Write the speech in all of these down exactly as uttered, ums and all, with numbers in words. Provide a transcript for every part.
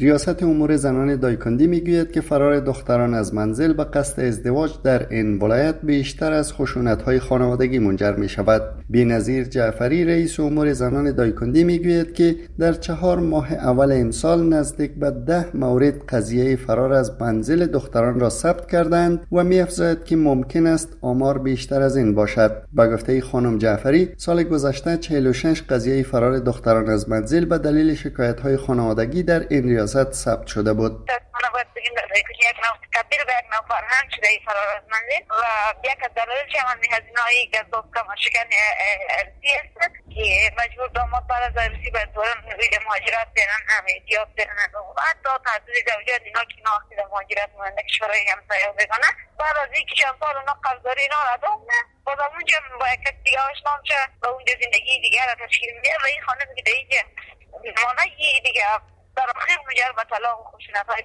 ریاست امور زنان دایکندی میگوید که فرار دختران از منزل به قصد ازدواج در این ولایت بیشتر از خشونت‌های خانوادگی منجر می شود. بی‌نظیر جعفری رئیس امور زنان دایکندی میگوید که در چهار ماه اول امسال نزدیک به ده مورد قضیه فرار از منزل دختران را ثبت کردند و می‌افزاید که ممکن است آمار بیشتر از این باشد. با گفته خانم جعفری، سال گذشته چهل و شش قضیه فرار دختران از منزل به دلیل شکایت‌های خانوادگی در این ریاست ثبت شده بود. باید بگیم یک نوع تبدیل به یک نوع فرهنگ شده ای فرار از منزل و یک از دلایلش هم هزینه‌های گزاف کم شکن ارسی است که مجبور داماد بعد از ارسی باید دوران مهاجرت برن، هم احتیاط برن و حتی تعدد زوجات اینا که ناختی در مهاجرت مونده کشورهای همسایه و بگانه بعد از اینکه چند سال اونا قرضداری اینا را دامنه باز اونجا با یک دیگه آشنام شه و اونجا زندگی دیگه را تشکیل میده و این خانم که دیگه مانه دیگه در آخر مجرد به طلاق و خشونت‌های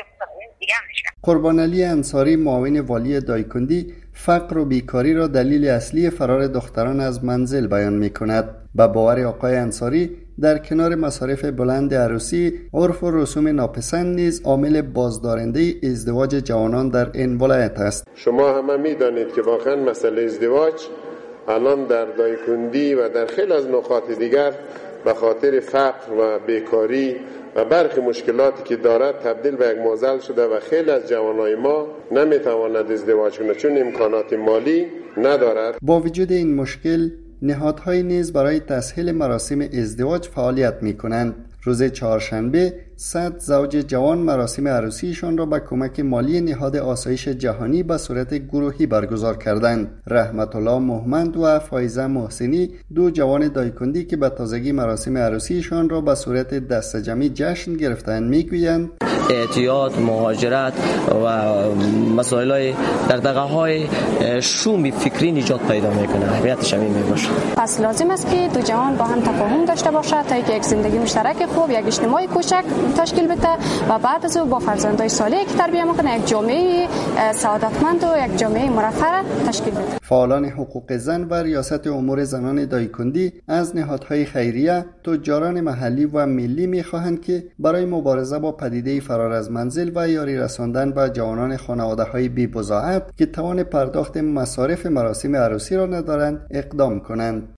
دیگه میشه. قربان علی انصاری معاون والی دایکندی فقر و بیکاری را دلیل اصلی فرار دختران از منزل بیان می‌کند. به باور آقای انصاری در کنار مصارف بلند عروسی، عرف و رسوم ناپسند نیز عامل بازدارنده ازدواج جوانان در این ولایت است. شما همه می‌دانید که واقعا مسئله ازدواج الان در دایکندی و در خیلی از نقاط دیگر به خاطر فقر و بیکاری و برخی مشکلاتی که دارد تبدیل به یک معضل شده و خیلی از جوانای ما نمیتواند ازدواج کنند چون امکانات مالی ندارد. با وجود این مشکل، نهادهای نیز برای تسهیل مراسم ازدواج فعالیت می‌کنند. روز چهارشنبه صد زوج جوان مراسم عروسیشان را با کمک مالی نهاد آسایش جهانی به صورت گروهی برگزار کردند. رحمت الله محمد و فایزه محسنی، دو جوان دایکندی که به تازگی مراسم عروسیشان را به صورت دست جمعی جشن گرفتند میگویند اعتیاد، مهاجرت و مسائل دغدغه‌های شوم فکری نجات پیدا میکنه. اهمیتش همین میباشه. پس لازم است که دو جوان با هم تفاهم داشته باشند تا اینکه یک زندگی مشترک خوب، یک اجتماع کوچک تشکیل بده و بعد از او با فرزندای صالح که تربیت میکنه یک جامعه سعادتمند و یک جامعه مرفه تشکیل بده. فعالان حقوق زن و ریاست امور زنان دایکندی از نهادهای خیریه، تجاران محلی و ملی میخواهند که برای مبارزه با پدیده فرار از منزل و یاری رساندن به جوانان خانواده‌های بی‌بضاعت که توان پرداخت مصارف مراسم عروسی را ندارند اقدام کنند.